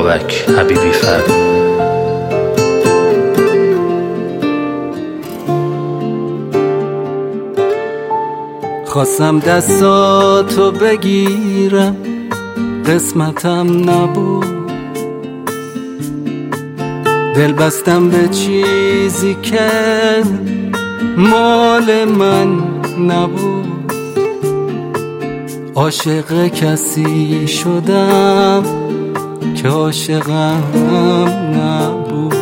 بابک حبیبی فرد. خواستم دستاتو بگیرم، قسمتم نبود. دل بستم به چیزی که مال من نبود. عاشق کسی شدم که عاشقم نبود.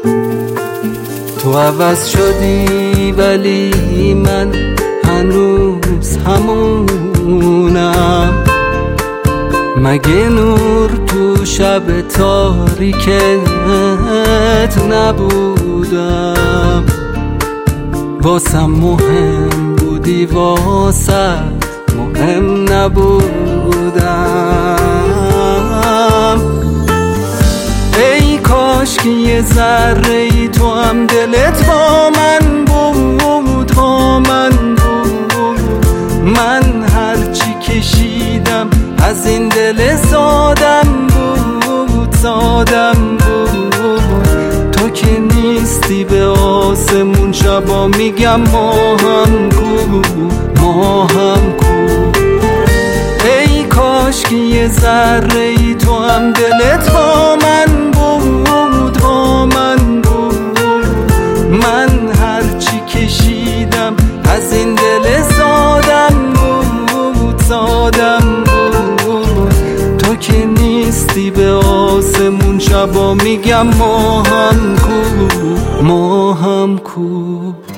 تو عوض شدی ولی من هنوز همونم. مگه نور تو شب تاریکت نبودم؟ واسم مهم بودی، واسه مهم نبودم. ای کاش که یه ذره ای تو هم دلت با من بود، با من بود. من هرچی کشیدم از این دل سادم بود، سادم بود. تو که نیستی به آسمون شبا میگم ما هم کو، ما هم کو. ای کاش که یه ذره ای تو هم دلت با من بود، با من بود. من هرچی کشیدم از این دل سادم بود، سادم بود. تو که نیستی به آسمون شبا میگم ما هم کو، ما هم کو.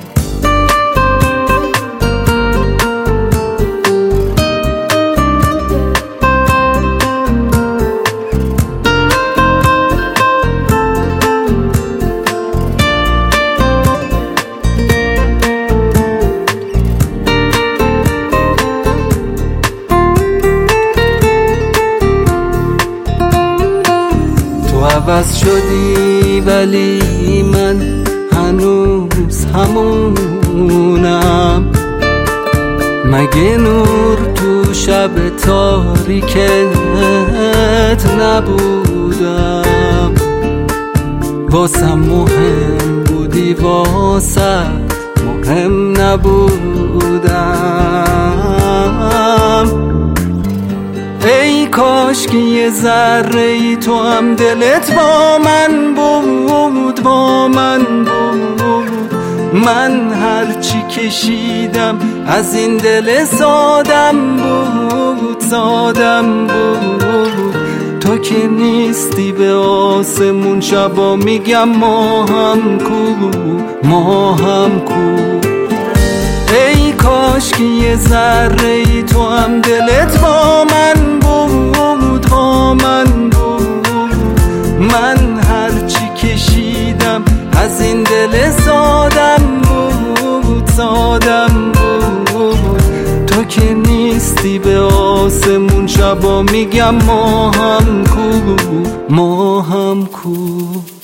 عوض شدی ولی من هنوز همونم. مگه نور تو شب تاریکت نبودم؟ واسم مهم بودی، واسه مهم نبودم. ای کاش که یه ذره ای تو هم دلت با من بود، با من بود. من هرچی کشیدم از این دل سادم بود، سادم بود. تو که نیستی به آسمون شبا میگم ما هم کو، ما هم کو. ای کاش که یه ذره ای تو هم دلت با من بود، با من بود. من هرچی کشیدم از این دل سادم بود، سادم بود. تو که نیستی به آسمون شبا میگم ما هم کو، ما هم کو.